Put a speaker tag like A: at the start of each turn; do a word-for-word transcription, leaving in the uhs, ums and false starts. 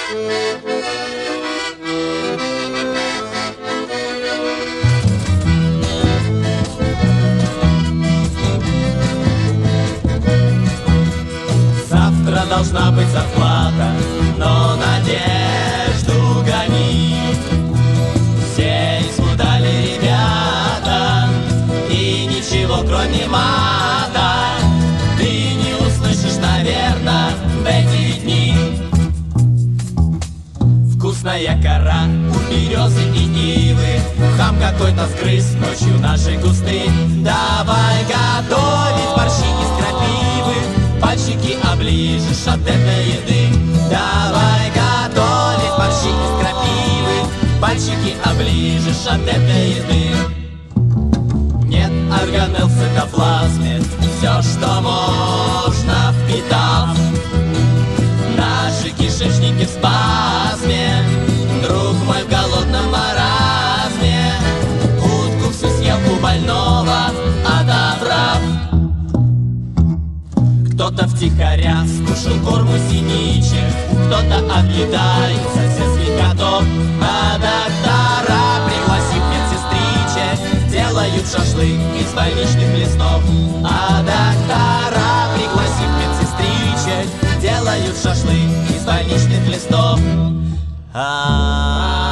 A: Завтра должна быть зарплата, но надежду гони. Все исхудали ребята, и ничего кроме мата ты не услышишь, наверное, в эти дни. Вкусная кора у березы и ивы, хам какой-то сгрыз ночью наши кусты. Давай готовить борщи из крапивы, пальчики оближешь от этой еды. Давай готовить борщи из крапивы, пальчики оближешь от этой еды. Нет органелл в цитоплазме, все, что можно, впитав. Наши кишечники в спазме, друг мой, в голодном маразме. Утку всю съел у больного, отобрав. Кто-то втихаря скушал корму синичек, кто-то объедается сельских котов. А доктора, пригласив медсестричек, делают шашлык из больничных листов. А доктора, пригласив медсестричек, делают шашлык из больничных листов. А-а-а.